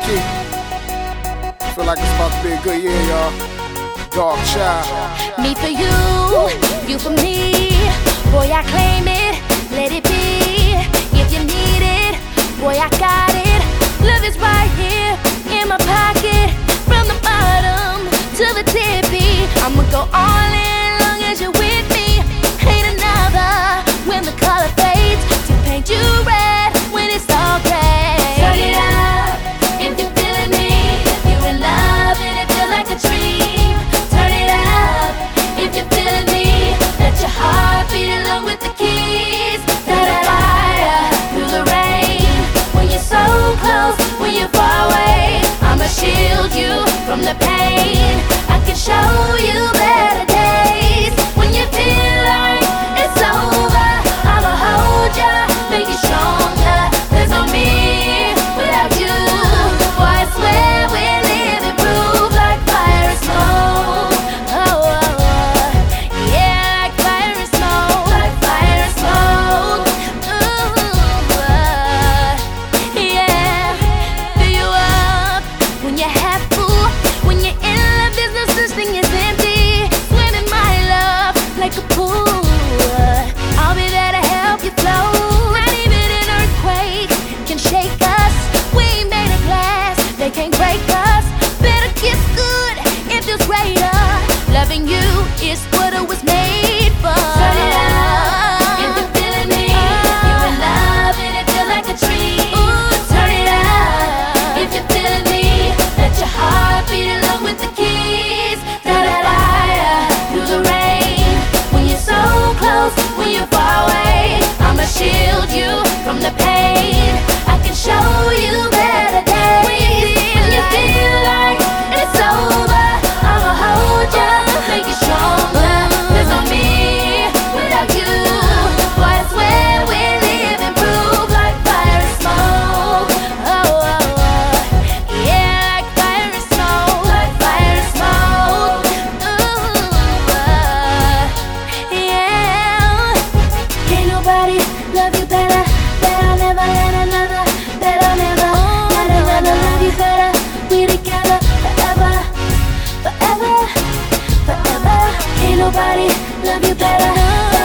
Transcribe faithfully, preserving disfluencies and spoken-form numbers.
Rocky. Feel like it's about to be a good year, y'all. Dark Child. Me for you, you for me. Boy, I claim it, let it be. If you need it, boy, I got it. Love is right here in my pocket. From the bottom to the tippy, I'ma go all in long as you're with me. Ain't another when the color fades to paint you red when it's all gray. Turn it up if you're feeling me. If you're in love and it feels like a dream. Turn it up if you're feeling me. Let your heart beat along with the keys. Da da da da through the rain. When you're so close, when you're far away, I'ma shield you from the pain. I can show you better days. When you feel like it's over, I'ma hold ya, make you stronger. There's no me without you. Boy, I swear we're living proof like fire and smoke. Oh, oh, oh. Yeah, like fire and smoke, like fire and smoke. Ooh, uh, yeah, fill you up when you're half full. When you're in love, there's no such thing as empty. Swim in my love like a pool. I'll be there to help you flow. Not even an earthquake can shake us. We ain't made of glass, they can't break us. Better kiss good, it feels greater. Loving you is what it was made for. Turn it up if you're feeling me. If you're in love and it feels like a dream. Ooh, turn it up if you're feeling me. Let your heart beat along with the keys. Da da da da through the rain. When you're so close, when you're far away, I'ma shield you from the pain. I can show you better days. When you feel like it's over, I'ma hold ya, make you stronger. There's no me without you. Boy, I swear we're living proof like fire and smoke. Oh, oh, oh. Yeah, like fire and smoke, like fire and smoke. Ooh, uh, yeah. Can't nobody love you better. Bet I'll never let another. Bet I'll never let another love you better. We together forever, forever, forever. Can't nobody love you better.